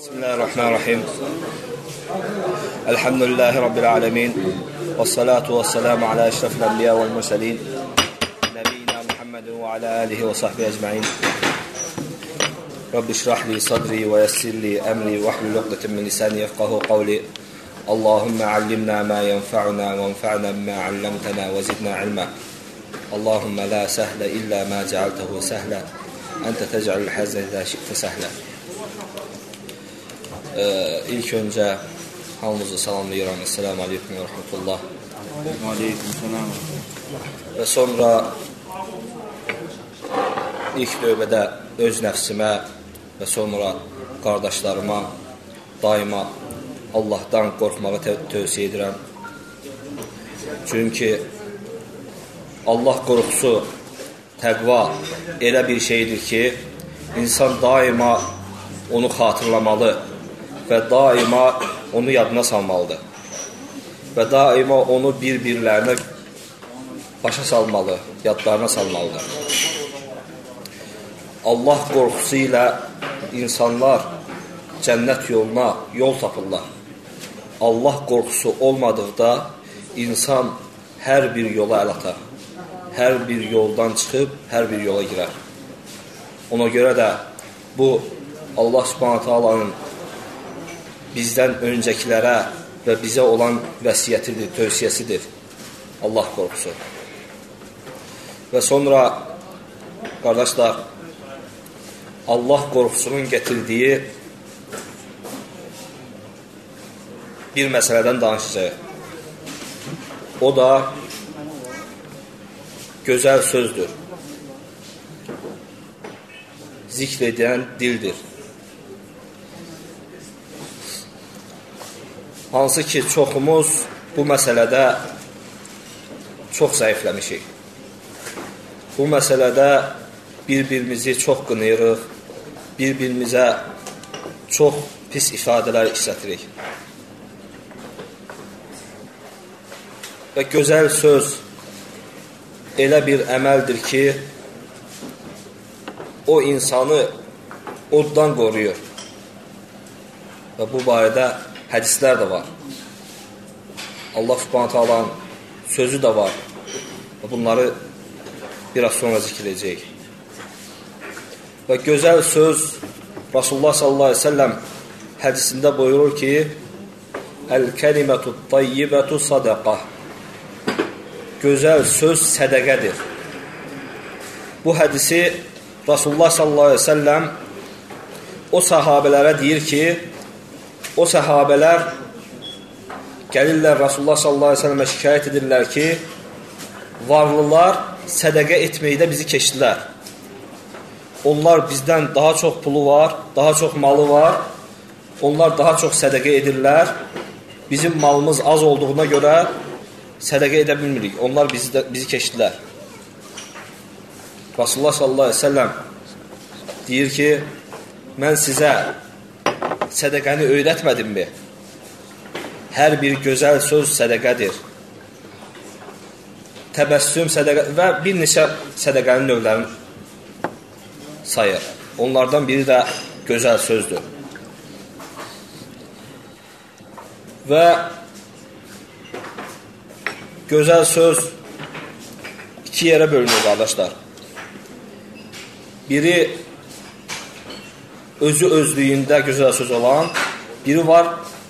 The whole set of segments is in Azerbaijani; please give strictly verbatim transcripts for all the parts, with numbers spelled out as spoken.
Bismillahirrahmanirrahim. Elhamdülillahi Rabbil alemin. Və salatu və salamu ala əşrafil ənbiya vəl mürsəlin. Nəbiyyina Muhammedin və ala alihi və sahbihi əcma'in. Rabbi şrahli sadri və yessirli əmri və hlul uqdeten min lisani yefqahu qavli. Allahümme allimna ma yenfa'una və enfa'na bima allamtana və zidna ilma. Allahümme la səhle illa ma cealtehu səhle. Ente tec'alul hazne idha şi'te səhle. Ee, ilk öncə hamınızı salamlayıram. Esselamu aleyküm və rəhmətullah. Və sonra ilk növbədə öz nəfsimə və sonra qardaşlarıma daima Allahdan qorxmağı tə tövsiyə edirəm. Çünki Allah qorxusu, təqva elə bir şeydir ki, insan daima onu xatırlamalı və daima onu yadına salmalıdır. Və daima onu bir-birlərinə başa salmalı, yadlarına salmalıdır. Allah qorxusu ilə insanlar cənnət yoluna yol tapırlar. Allah qorxusu olmadıqda insan hər bir yola əl atar. Hər bir yoldan çıxıb, hər bir yola girər. Ona görə də bu Allah Subhanahu taalanın bizdən öncəkilərə və bizə olan vəsiyyətidir, tövsiyəsidir. Allah qorxusu. Və sonra, qardaşlar, Allah qorxusunun gətirdiyi bir məsələdən danışacağıq. O da gözəl sözdür. Zikr edən dildir. Hansı ki, çoxumuz bu məsələdə çox zəifləmişik. Bu məsələdə bir-birimizi çox qınayırıq, bir-birimizə çox pis ifadələr işlətirik. Və gözəl söz elə bir əməldir ki, o insanı oddan qoruyur. Və bu barədə hədislər də var. Allah Subhanahu taalanın sözü də var. Bunları biraz sonra zikr edəcəyik. Və gözəl söz Rasulullah sallallahu əleyhi və səlləm hədisində buyurur ki: "Əl-kəlimətu tayyibətu sadaqah." Gözəl söz sədəqədir. Bu hədisi Rasulullah sallallahu əleyhi və səlləm o səhabələrə deyir ki, o səhabələr gəlirlər Rasulullah sallallahu əleyhi və səlləmə şikayət edirlər ki, varlılar sədəqə etməkdə bizi keçdilər. Onlar bizdən daha çox pulu var, daha çox malı var. Onlar daha çox sədəqə edirlər. Bizim malımız az olduğuna görə sədəqə edə bilmirik. Onlar bizi, də, bizi keçdilər. Rasulullah sallallahu əleyhi və səlləm deyir ki, mən sizə sədəqəni öyrətmədimmi? Hər bir gözəl söz sədəqədir. Təbəssüm sədəqə və bir neçə sədəqənin növlərini sayır. Onlardan biri də gözəl sözdür. Və gözəl söz iki yerə bölünür, qardaşlar. Biri özü özlüyündə gözəl söz olan, biri var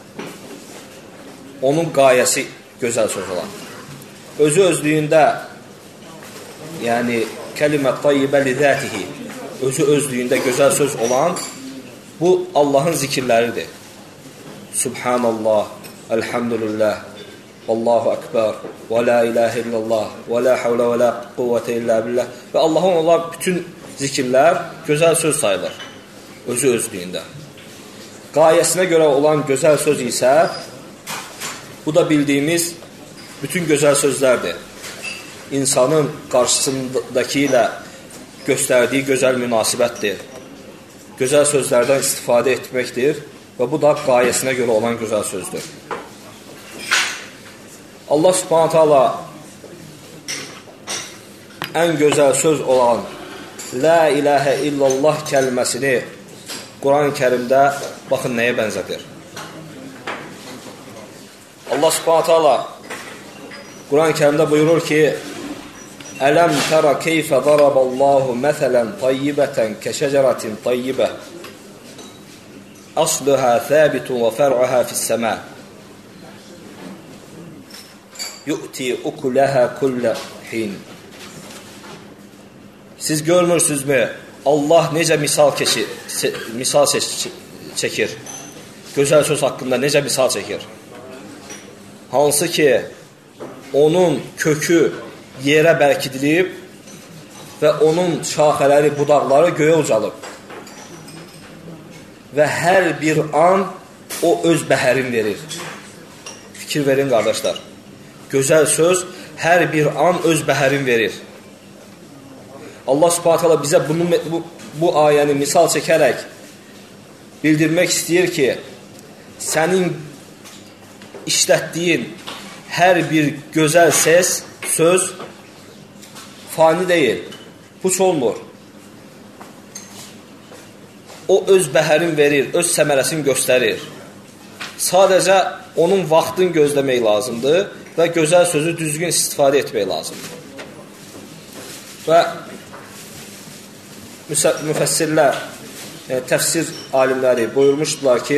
onun qayəsi gözəl söz olan. Özü özlüyündə, yəni kəlimət tayyibə lidətihi, özü özlüyündə gözəl söz olan, bu Allahın zikirləridir. Subhanallah, elhamdülillah, Allahu Ekber, və la ilahe illallah, və la havlə və la quvvətə illə billah. Və Allahın onlar bütün zikirlər gözəl söz sayılır, özü özlüyündə. Qayəsinə görə olan gözəl söz isə, bu da bildiyimiz bütün gözəl sözlərdir. İnsanın qarşısındakı ilə göstərdiyi gözəl münasibətdir. Gözəl sözlərdən istifadə etməkdir və bu da qayəsinə görə olan gözəl sözdür. Allah Subhanahu taala ən gözəl söz olan La ilahə illallah kəlməsini Quran-ı Kərimdə Baxın nəyə bənzədir. Allah Subhanahu taala Quran-ı Kərimdə buyurur ki: "Ələm tərə keyfə daraballahu məsələn tayyibatan kəşəcəratin tayyibə asluha sabitun və fər'uha fis-səma yu'ti ukulaha kull hin." Siz görmürsünüzmü? Allah necə misal keçir, misal çəkir. Gözəl söz haqqında necə misal çəkir? Hansı ki, onun kökü yerə bərkidilib və onun şaxələri, budaqları göyə ucalıb. Və hər bir an o öz bəhərin verir. Fikir verin, qardaşlar. Gözəl söz hər bir an öz bəhərin verir. Allah Subhanahu taala bizə bunu, bu, bu ayəni misal çəkərək bildirmək istəyir ki, sənin işlətdiyin hər bir gözəl səs, söz fani deyil, puç olmur. O öz bəhərin verir, öz səmərəsini göstərir. Sadəcə onun vaxtını gözləmək lazımdır və gözəl sözü düzgün istifadə etmək lazımdır. Və müfəssirlər, yəni təfsir alimləri buyurmuşdular ki,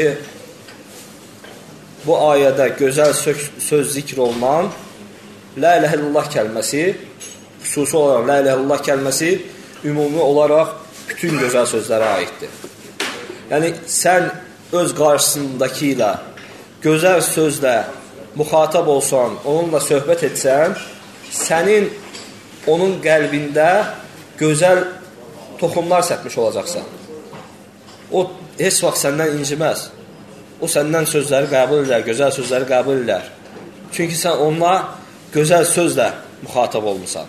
bu ayədə gözəl söz, söz zikr olunan La iləhə illallah kəlməsi, xüsusi olaraq La iləhə illallah kəlməsi ümumi olaraq bütün gözəl sözlərə aiddir. Yəni, sən öz qarşısındakı ilə gözəl sözlə müxatab olsan, onunla söhbət etsən, sənin onun qəlbində gözəl toxumlar səpmiş olacaqsan. O heç vaxt səndən inciməz. O səndən sözləri qəbul edər, gözəl sözləri qəbul edər. Çünki sən onunla gözəl sözlə müxatab olmuşsan.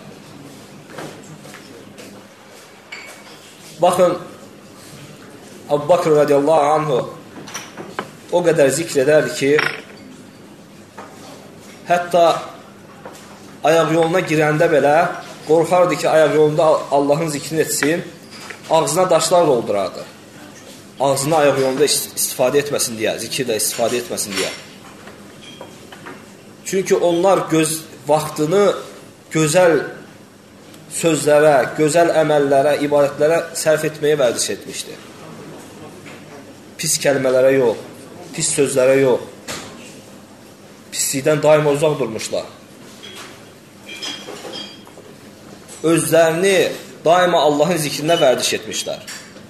Baxın, Əbu Bakr radiyallahu anhu o qədər zikr edərdi ki, hətta ayaq yoluna girəndə belə qorxardı ki, ayaq yolunda Allahın zikrini etsin, ağzına daşlar doldurardı. Ağzını ayaq yolunda istifadə etməsin deyə, zikirlə istifadə etməsin deyə. Çünki onlar göz, vaxtını gözəl sözlərə, gözəl əməllərə, ibadətlərə sərf etməyə vərdiş etmişdi. Pis kəlmələrə yox, pis sözlərə yox. Pislikdən daima uzaq durmuşlar. Özlərini daima Allahın zikrinə vərdiş etmişlər.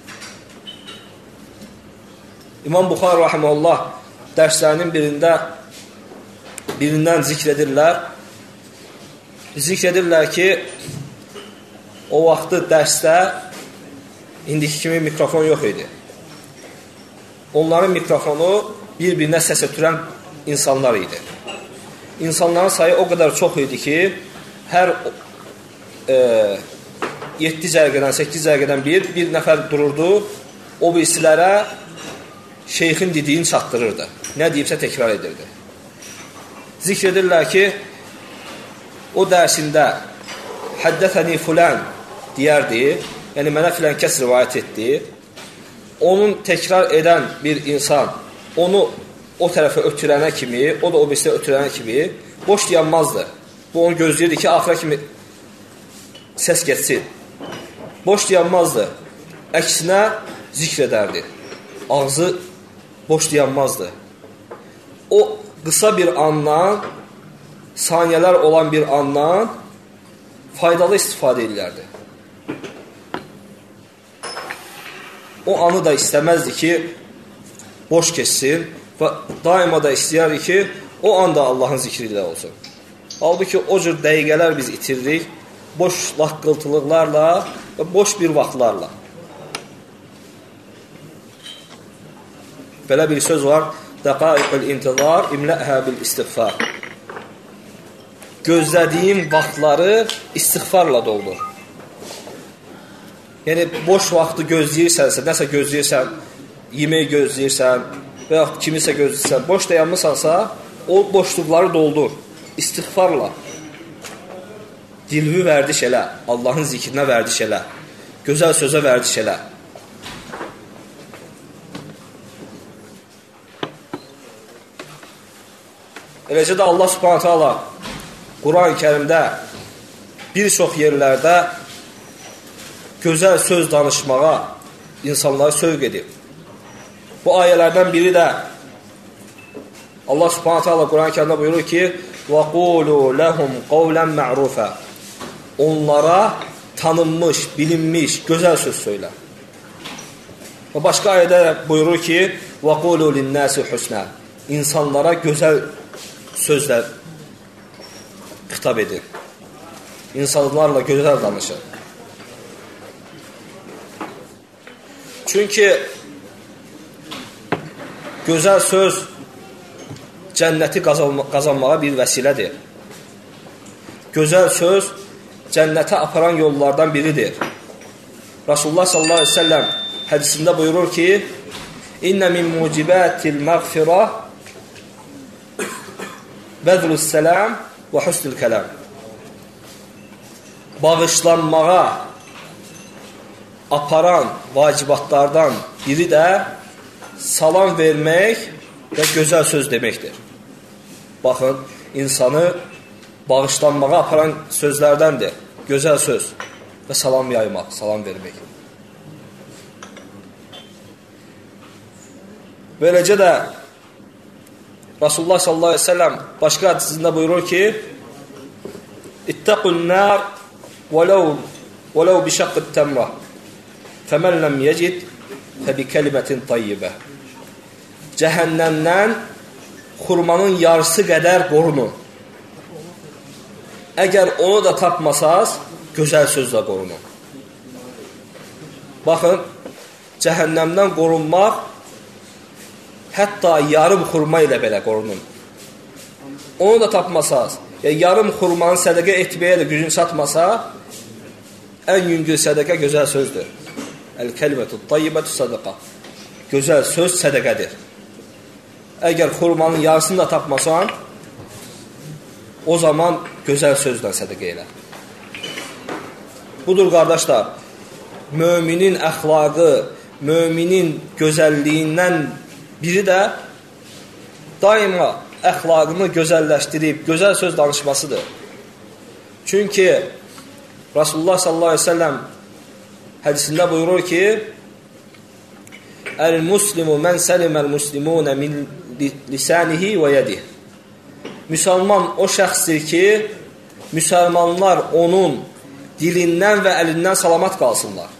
İmam Buxari rahimehullah dərslərinin birində birindən zikr edirlər. Zikr edirlər ki, o vaxtı dərsdə indiki kimi mikrofon yox idi. Onların mikrofonu bir-birinə səs ötürən insanlar idi. İnsanların sayı o qədər çox idi ki, hər e, yeddi cərgədən, səkkiz cərgədən bir, bir nəfər dururdu, o birisilərə şeyxin dediyini çatdırırdı. Nə deyibsə təkrar edirdi. Zikr edirlər ki, o dərsində həddəthəni fulən deyərdi, yəni mənə filən kəs rivayət etdi. Onun təkrar edən bir insan, onu o tərəfə ötürənə kimi, o da o birisilə ötürənə kimi boş dayanmazdı. Bu onu gözləyirdi ki, axıra kimi səs getsin. Boş dayanmazdı. Əksinə zikr edərdi. Ağzı boş dayanmazdı. O qısa bir andan, saniyələr olan bir andan faydalı istifadə edilərdi. O anı da istəməzdi ki, boş keçsin və daima da istəyərdi ki, o anda Allahın zikri ilə olsun. Halbuki o cür dəqiqələr biz itirdik, boş laqqıltılıqlarla və boş bir vaxtlarla. Belə bir söz var, dəqaiqül intizar imləhə bil istiğfar. Gözlədiyin vaxtları istiğfarla doldur. Yəni, boş vaxtı gözləyirsənsə, nəsə gözləyirsən, yemək gözləyirsən və ya kimisə gözləyirsən, boş dayanmısansa, o boşluqları doldur, istiğfarla. Dilvi vərdiş elə, Allahın zikrinə vərdiş elə, gözəl sözə vərdiş elə. Eləcə də Allah Subhanahu taala Quran-ı Kərimdə bir çox yerlərdə gözəl söz danışmağa insanları sövq edib. Bu ayələrdən biri də Allah Subhanahu taala Quran-ı Kərimdə buyurur ki: "Və qulu lehum qawlan ma'rufa." Onlara tanınmış, bilinmiş, gözəl söz söylə. Və başqa ayədə buyurur ki: "Və qulu lin-nasi husna." İnsanlara gözəl sözlər xitab edin. İnsanlarla gözəl danışın. Çünki gözəl söz cənnəti qazanmağa bir vəsilədir. Gözəl söz cənnətə aparan yollardan biridir. Rasulullah sallallahu aleyhi ve sellem hədisində buyurur ki: "İnne min mucibatil mağfirah bezlus selam və husnul kelam." Bağışlanmağa aparan vacibatlardan biri də salam vermək və gözəl söz deməkdir. Baxın, insanı bağışlanmağa aparan sözlərdəndir. Gözəl söz və salam yaymaq, salam vermək. Böyləcə də Rasulullah sallallahu aleyhi ve sellem başqa hədisində buyurur ki: "İttaqun nar velev velev bi şaqqit tamra. Femen lem yecid fe bi kelimetin tayyibah." Cəhənnəmdən xurmanın yarısı qədər qorunun. Əgər onu da tapmasaz, gözəl sözlə qorunun. Baxın, cəhənnəmdən qorunmaq hətta yarım xurma ilə belə qorunun. Onu da tapmasaz, ya yarım xurmanı sədəqə etməyə də gücün çatmasa, ən yüngül sədəqə gözəl sözdür. El-kelimetut tayyibetu sadaqa. Gözəl söz sədəqədir. Əgər xurmanın yarısını da tapmasan, o zaman gözəl sözlə sədəqə elə. Budur qardaşlar, müminin əxlaqı, müminin gözəlliyindən biri də daima əxlaqını gözəlləşdirib, gözəl söz danışmasıdır. Çünki Rasulullah sallallahu aleyhi ve sellem hədisində buyurur ki: "El-muslimu men selimel muslimune min lisanihi və yedihi." Müsəlman o şəxsdir ki, müsəlmanlar onun dilindən və əlindən salamat qalsınlar.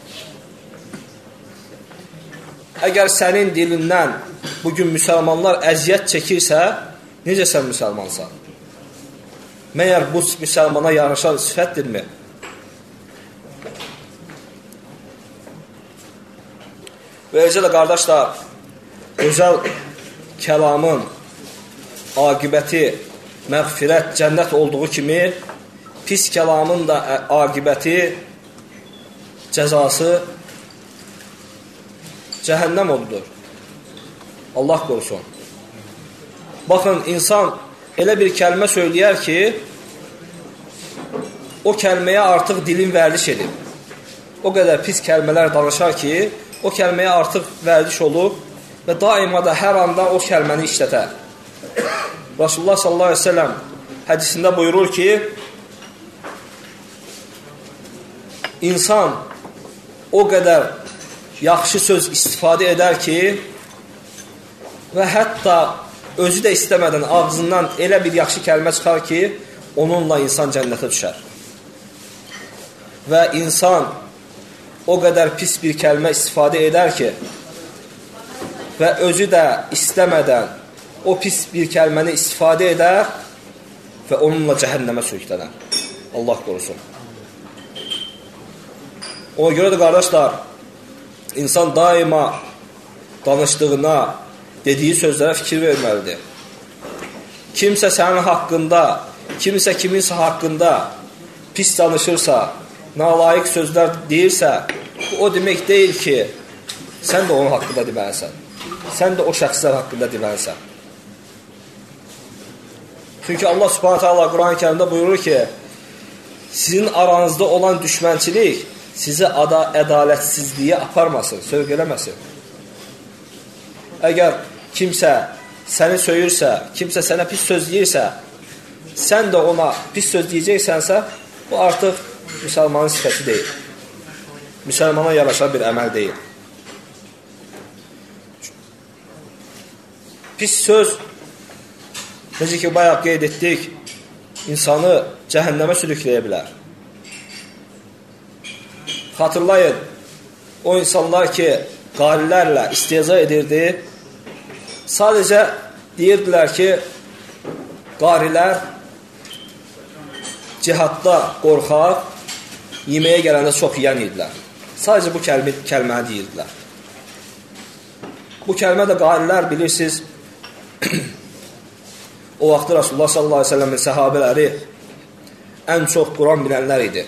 Əgər sənin dilindən bugün müsəlmanlar əziyyət çəkirsə, necə sən müsəlmansan? Məyər bu müsəlmana yaraşan sifətdirmi? Və eləcə də qardaşlar, gözəl kəlamın aqibəti məğfirət, cənnət olduğu kimi, pis kəlamın da aqibəti, cəzası cəhənnəm odudur. Allah qorusun. Baxın, insan elə bir kəlmə söyləyər ki, o kəlməyə artıq dilin vərdiş edib. O qədər pis kəlmələr danışar ki, o kəlməyə artıq vərdiş olub və daima da hər anda o kəlməni işlətər. Rasulullah sallallahu aleyhi ve sellem hədisində buyurur ki, insan o qədər yaxşı söz istifadə edər ki, və hətta özü də istəmədən ağzından elə bir yaxşı kəlmə çıxar ki, onunla insan cənnətə düşər. Və insan o qədər pis bir kəlmə istifadə edər ki, və özü də istəmədən o pis bir kəlməni istifadə edər və onunla cəhənnəmə sürüklənər. Allah qorusun. Ona görə də qardaşlar, insan daima danışdığına, dediyi sözlərə fikir verməlidir. Kimsə sənin haqqında, kimsə kiminsə haqqında pis danışırsa, nalayiq sözlər deyirsə, bu o demək deyil ki, sən də onun haqqında deməlisən. Sən də o şəxslər haqqında deməlisən. Çünki Allah Subhanahu taala Quran-ı Kərimdə buyurur ki, sizin aranızda olan düşmənçilik sizi ədalətsizliyə aparmasın, sövq eləməsin. Əgər kimsə səni söyürsə, kimsə sənə pis söz deyirsə, sən də ona pis söz deyəcəksənsə, bu artıq müsəlmanın sifəti deyil. Müsəlmana yaraşan bir əməl deyil. Pis söz, necə ki, bayaq qeyd etdik, insanı cəhənnəmə sürükləyə bilər. Xatırlayın, o insanlar ki, qarilərlə istehza edirdi, sadəcə deyirdilər ki, qarilər cihadda qorxaq, yeməyə gələndə çox yiyən idilər. Sadəcə bu kəlmə, kəlməni deyirdilər. Bu kəlmə də qarilər bilirsiniz, o vaxtı Rasulullah sallallahu aleyhi ve sellemin səhabələri ən çox Quran bilənlər idi.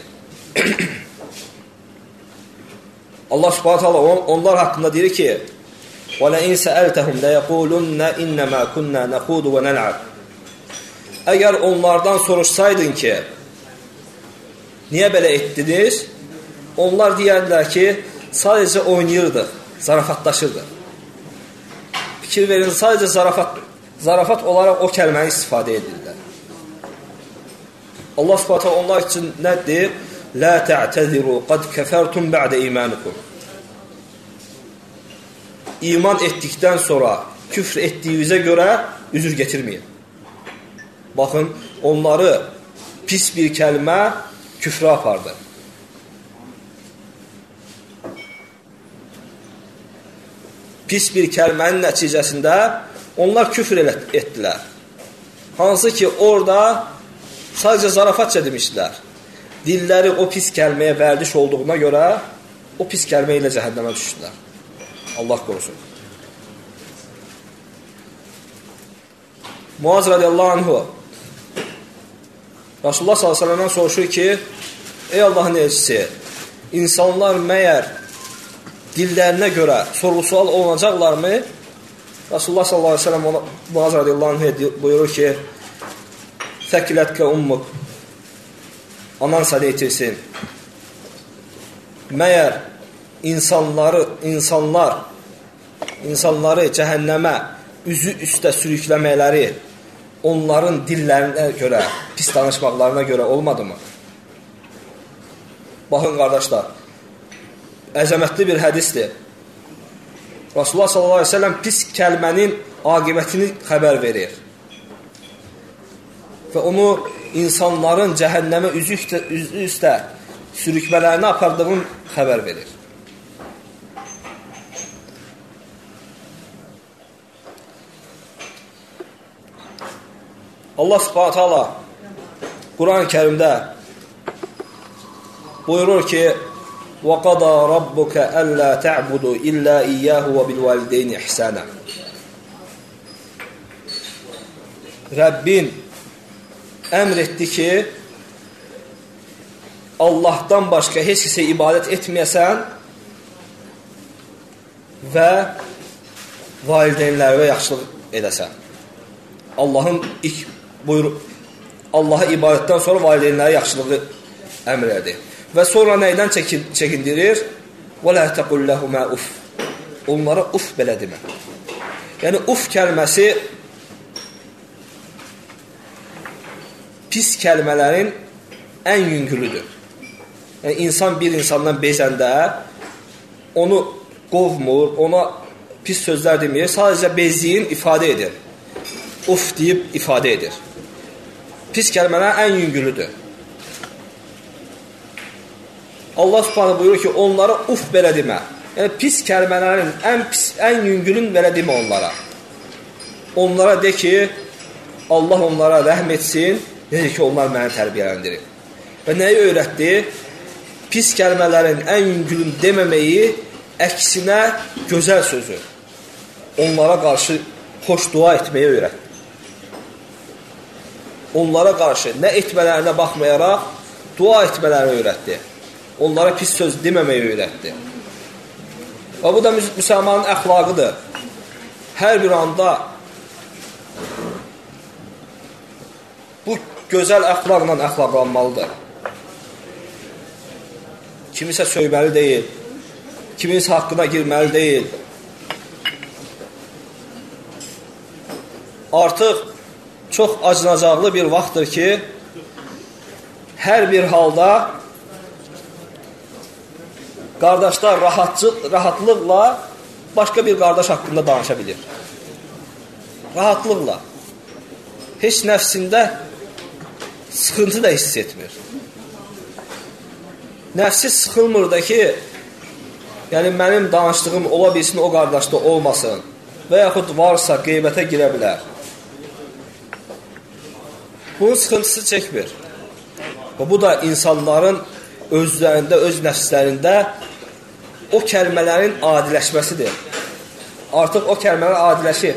Allah subhanahu ta'ala on, onlar haqqında deyir ki, وَلَئِنْ سَأَلْتَهُمْ لَيَقُولُنَّ إِنَّمَا كُنَّا نَخُودُ وَنَلْعَبُ Əgər onlardan soruşsaydın ki, niyə belə etdiniz? Onlar deyərdilər ki, sadəcə oynayırdıq, zarafatlaşırdıq. Fikir verin, sadəcə zarafat, zarafat olaraq o kəlməni istifadə edirlər. Allah subhanahu ta'ala onlar üçün nə deyir? لَا تَعْتَذِرُوا قَدْ كَفَرْتُمْ بَعْدَ إِيمَانِكُمْ İman etdikdən sonra küfr etdiyinizə görə üzür getirməyin. Baxın, onları pis bir kəlmə küfrə apardı. Pis bir kəlmənin nəticəsində onlar küfr etdilər. Hansı ki, orada sadəcə zarafatça demişdilər. Dilləri o pis kəlməyə vərdiş olduğuna görə o pis kəlmə ilə cəhənnəmə düşdülər. Allah qorusun. Muaz radiyallahu anhu Rasulullah sallallahu aleyhi ve sellem'den soruşur ki, ey Allah'ın elçisi, insanlar məyər dillərinə görə sorğu-sual olunacaqlarmı? Rasulullah sallallahu aleyhi ve sellem ona, Muaz radiyallahu anhu buyurur ki, Fəkilətkə ummuk, anan səni itirsin. Məyər insanları, insanlar, insanları cəhənnəmə üzü üstə sürükləmələri onların dillərinə görə, pis danışmaqlarına görə olmadı mı? Baxın, qardaşlar, əzəmətli bir hədisdir. Rasulullah sallallahu aleyhi ve sellem pis kəlmənin aqibətini xəbər verir. Və onu insanların cəhənnəmə üzü üstə, üzü üstə sürükmələrini apardığını xəbər verir. Allah subhanahu ta'ala Quran-ı Kərimdə buyurur ki, وَقَضَى رَبُّكَ أَلَّا تَعْبُدُوا إِلَّا إِيَّهُ وَبِالْوَالِدَيْنِ إِحْسَانًا Rəbbin əmr etdi ki, Allahdan başqa heç kəsə ibadət etməyəsən və valideynlərə yaxşılıq edəsən. Allahın ilk buyur, Allaha ibadətdən sonra valideynlərə yaxşılığı əmr edir. Və sonra nəydən çəkin, çəkindirir? وَلَا تَقُلْ لَهُمَا uf. Onlara uf belə demə. Yəni, uf kəlməsi pis kəlmələrin ən yüngülüdür. Yəni, insan bir insandan bezəndə onu qovmur, ona pis sözlər demir, sadəcə bezdiyin ifadə edir. Uf deyib ifadə edir. Pis kəlmələr ən yüngülüdür. Allah subhanahu buyurur ki, onlara uf belə demə. Yəni, pis kəlmələrin ən, pis, ən yüngülün belə demə onlara. Onlara de ki, Allah onlara rəhm etsin, necə ki, onlar məni tərbiyələndirir. Və nəyi öyrətdi? Pis kəlmələrin ən yüngülün deməməyi, əksinə gözəl sözü. Onlara qarşı xoş dua etməyi öyrətdi. Onlara qarşı nə etmələrinə baxmayaraq dua etmələrini öyrətdi. Onlara pis söz deməməyi öyrətdi. Və bu da müsəlmanın əxlaqıdır. Hər bir anda bu gözəl əxlaqla əxlaqlanmalıdır. Kimisə söyməli deyil, kiminsə haqqına girməli deyil. artıq çox acınacaqlı bir vaxtdır ki, hər bir halda qardaşlar rahatlıqla başqa bir qardaş haqqında danışa bilir. Rahatlıqla. Heç nəfsində sıxıntı da hiss etmir. Nəfsi sıxılmır da ki, yəni mənim danışdığım ola bilsin o qardaşda olmasın və yaxud varsa qeybətə girə bilər. Bunun sıxıntısı çəkmir. Və bu da insanların özlərində, öz nəfslərində o kəlmələrin adiləşməsidir. Artıq o kəlmələr adiləşir.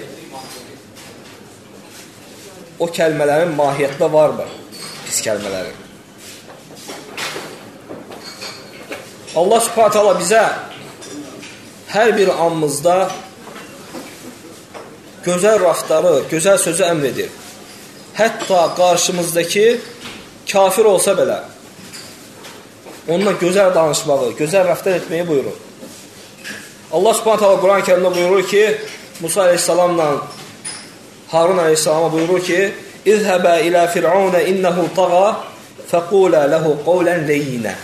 O kəlmələrin mahiyyətində varmı? Pis kəlmələrin. Allah Subhanahu taala bizə hər bir anımızda gözəl raftarı, gözəl sözü əmr edir. Hətta qarşımızdakı kafir olsa belə onunla gözəl danışmağı, gözəl raftar etməyi buyurur. Allah Subhanahu taala Quran-ı Kərimdə buyurur ki, Musa əleyhissalamla Harun əleyhissalama buyurur ki, İzhəbə ilə fir'aunə innəhu tağa fəqulə ləhu qavlən leyyinə.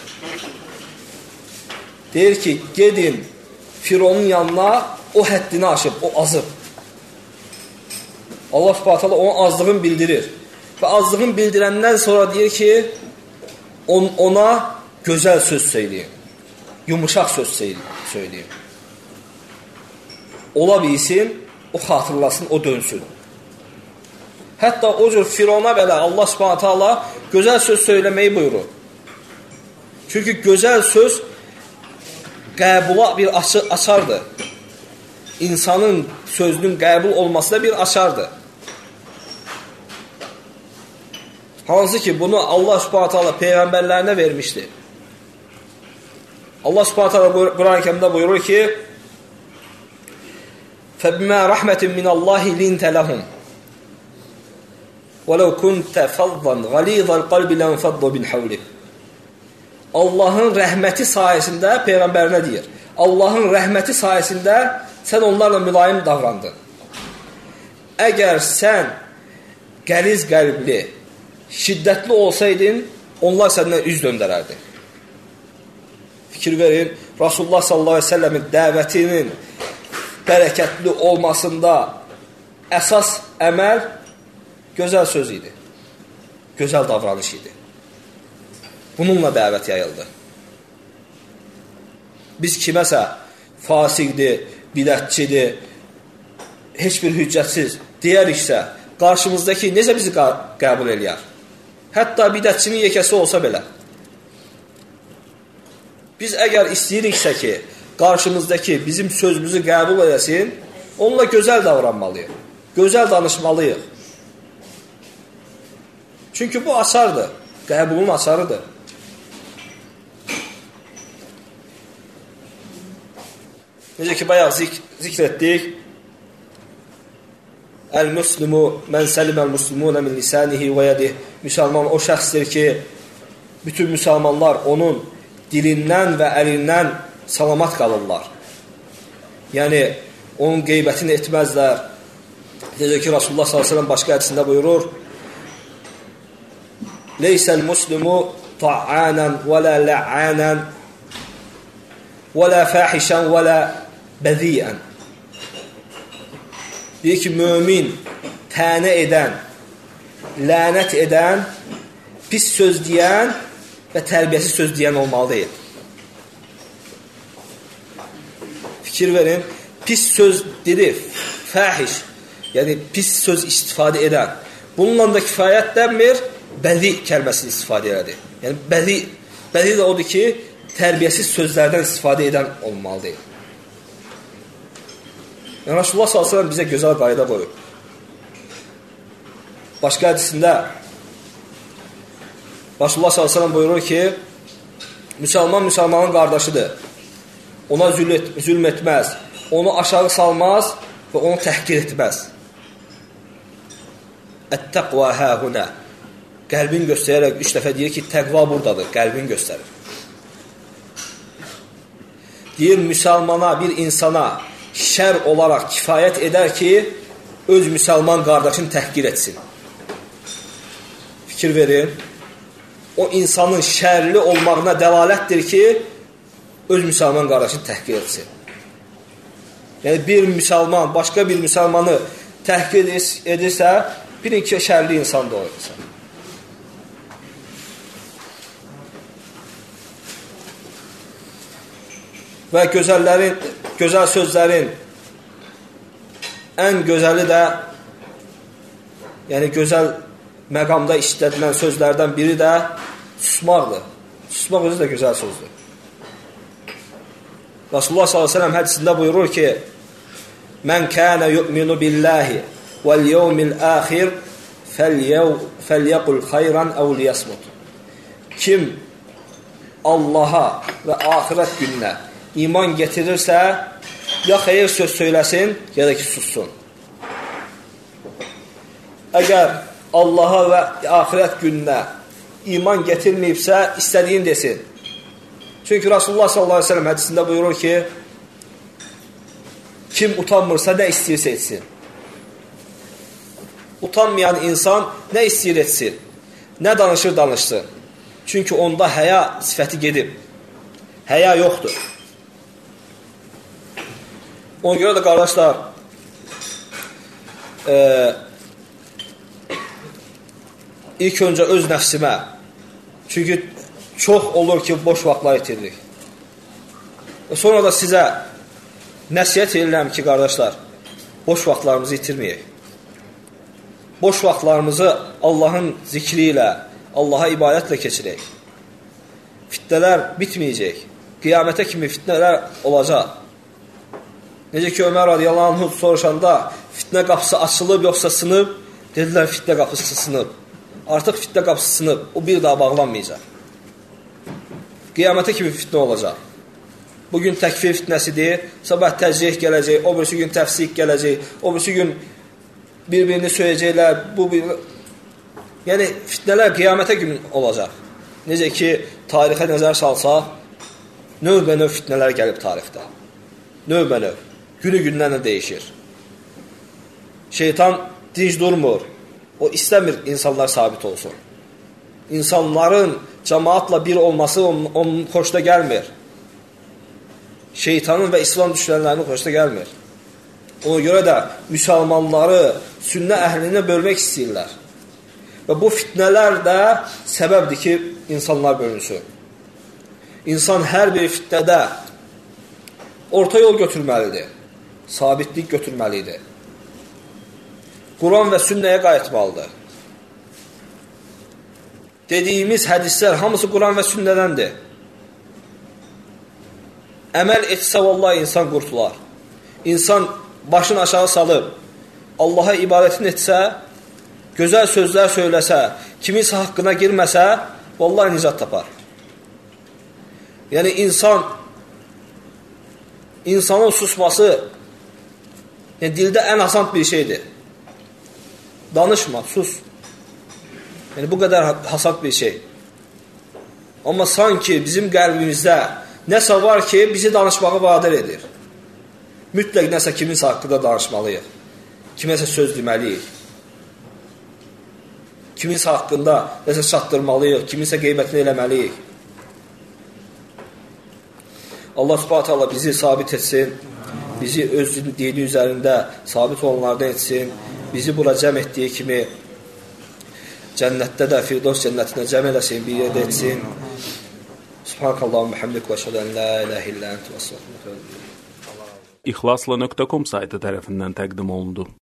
Deyir ki, gedin Fironun yanına, o həddini aşıb, o azıb. Allah Subhanahu taala onun azlığını bildirir. Və azlığını bildirəndən sonra deyir ki, on, ona gözəl söz söyləyin. Yumuşaq söz söyləyin. Ola bilsin, o xatırlasın, o dönsün. Hətta o cür Firona belə Allah Subhanahu taala gözəl söz söyləməyi buyurur. Çünki gözəl söz qəbula bir açardır. İnsanın sözünün qəbul olması da bir açardır. Hansı ki, bunu Allah Subhanahu taala peyğəmbərlərinə vermişdi. Allah Subhanahu taala Quran-ı Kərimdə buyurur ki, فَبِمَا رَحْمَةٍ مِنَ اللّٰهِ لِنْتَ لَهُمْ وَلَوْ كُنْتَ فَضًّا غَلِيظَ الْقَلْبِ لَنْفَضُّ مِنْ حَوْلِكَ. Allahın rəhməti sayəsində peyğəmbərinə deyir. Allahın rəhməti sayəsində sən onlarla mülayim davrandın. Əgər sən qəliz qəlbli, şiddətli olsaydın, onlar səndən üz döndərərdi. Fikir verin, Rasulullah sallallahu aleyhi ve sellemin dəvətinin bərəkətli olmasında əsas əməl gözəl söz idi. Gözəl davranış idi. Bununla dəvət yayıldı. Biz kiməsə fasiqdir, bidətçidir, heç bir hüccətsiz deyəriksə, qarşımızdakı necə bizi qəbul eləyər? Hətta bidətçinin yekəsi olsa belə. Biz əgər istəyiriksə ki, qarşımızdakı bizim sözümüzü qəbul edəsin, onunla gözəl davranmalıyıq, gözəl danışmalıyıq. Çünki bu açardır, qəbulun açarıdır. Necə ki, bayaq zik zikr etdik, Əl-Müslimu mən səliməl-müslimunə min lisanihi və yədih. Müsəlman o şəxsdir ki, bütün müsəlmanlar onun dilindən və əlindən salamat qalırlar. Yəni, onun qeybətini etməzlər. Necə ki, Rasulullah sallallahu aleyhi ve sellem başqa hədisində buyurur, Leysəl-muslimu ta'anən və lə lə'anən və lə fəhişən və lə bəziyən. Deyir ki, mömin tənə edən, lənət edən, pis söz deyən və tərbiyəsiz söz deyən olmalı deyil. Fikir verin, pis söz dedi, fəhiş, yəni pis söz istifadə edən. Bununla da kifayətlənmir, bəzi kəlməsini istifadə edir. Yəni bəzi, bəzi də odur ki, tərbiyəsiz sözlərdən istifadə edən olmalı deyil. Yəni, Rasulullah sallallahu aleyhi ve sellem bizə gözəl qayda qoyur. Başqa hədisində Rasulullah sallallahu aleyhi ve sellem buyurur ki, müsəlman müsəlmanın qardaşıdır. Ona zülm etməz, onu aşağı salmaz və onu təhqir etməz. Ət-təqva həhunə. Qəlbin göstərərək üç dəfə deyir ki, təqva buradadır, qəlbin göstərir. Deyir, müsəlmana, bir insana şər olaraq kifayət edər ki, öz müsəlman qardaşını təhqir etsin. Fikir verin. O insanın şərli olmağına dəlalətdir ki, öz müsəlman qardaşını təhqir etsin. Yəni, bir müsəlman, başqa bir müsəlmanı təhqir edirsə, bilin ki, şərli insan da o insan. Və gözəllərin, gözəl sözlərin ən gözəli də, yəni gözəl məqamda işlədilən sözlərdən biri də susmaqdır. Susmaq özü də gözəl sözdür. Rasulullah sallallahu aleyhi ve sellem hədisində buyurur ki, Mən kənə yu'minu billahi vəl yevmil əxir fəlyəqul xayran əv liyasmut. Kim Allaha və axirət gününə iman getirirsə, ya xeyir söz söyləsin, ya da ki, sussun. Əgər Allaha və axirət gününə iman getirməyibsə, istədiyin desin. Çünki Rasulullah sallallahu aleyhi ve sellem hədisində buyurur ki, kim utanmırsa, nə istəyirsə etsin. Utanmayan insan nə istəyir etsin, nə danışır danışsın. Çünki onda həya sifəti gedib. Həya yoxdur. Ona görə də qardaşlar, e, ilk öncə öz nəfsimə, çünki çox olur ki, boş vaxtlar itiririk. Və sonra da sizə nəsiyyət edirəm ki, qardaşlar, boş vaxtlarımızı itirməyək. Boş vaxtlarımızı Allahın zikri ilə, Allaha ibadətlə keçirək. Fitnələr bitməyəcək. Qiyamətə kimi fitnələr olacaq. Necə ki, Ömər radiyallahu anh soruşanda fitnə qapısı açılıb, yoxsa sınıb, dedilər, fitnə qapısı sınıb. Artıq fitnə qapısı sınıb, o bir daha bağlanmayacaq. Qiyamətə kimi fitnə olacaq. Bugün təkfir fitnəsidir, sabah təcrih gələcək, o birisi gün təfsik gələcək, o birisi gün bir-birini söyləyəcəklər, bu bir... Yəni, fitnələr qiyamətə gün olacaq. Necə ki, tarixə nəzər salsaq, növbə-növ fitnələr gəlib tarixdə. Növbə-növ. Günü-gündən də dəyişir. Şeytan dinc durmur. O istəmir insanlar sabit olsun. İnsanların cəmaatla bir olması onun, onun xoşuna gəlmir. Şeytanın və İslam düşmənlərinin xoşuna gəlmir. Ona görə də müsəlmanları sünnə əhlinə bölmək istəyirlər. Və bu fitnələr də səbəbdir ki, insanlar bölünsün. İnsan hər bir fitnədə orta yol götürməlidir. Sabitlik götürməlidir. Quran və sünnəyə qayıtmalıdır. Dediyimiz hədislər hamısı Quran və sünnədəndir. Əməl etsə, vallahi insan qurtular. İnsan başını aşağı salıb, Allaha ibadətini etsə, gözəl sözlər söyləsə, kiminsə haqqına girməsə, vallahi nicat tapar. Yəni, insan, insanın susması, yəni, dildə ən asan bir şeydir. Danışma, sus. Yəni, bu qədər hasad bir şey. Amma sanki bizim qəlbimizdə nəsə var ki, bizi danışmağı vadir edir. Mütləq nəsə kiminsə haqqında danışmalıyıq. Kiməsə söz deməliyik. Kiminsə haqqında nəsə çatdırmalıyıq, kiminsə qeybətini eləməliyik. Allah subhanət Allah bizi sabit etsin, bizi öz dini üzərində sabit olanlardan etsin, bizi bura cəm etdiyi kimi cənnətdə də, Firdos cənnətinə cəm eləsin, bir yerdə etsin. Subhanakallahumma hamdik və şədən la ilahe illə ent və sallallahu. İxlasla nöqtə com saytı tərəfindən təqdim olundu.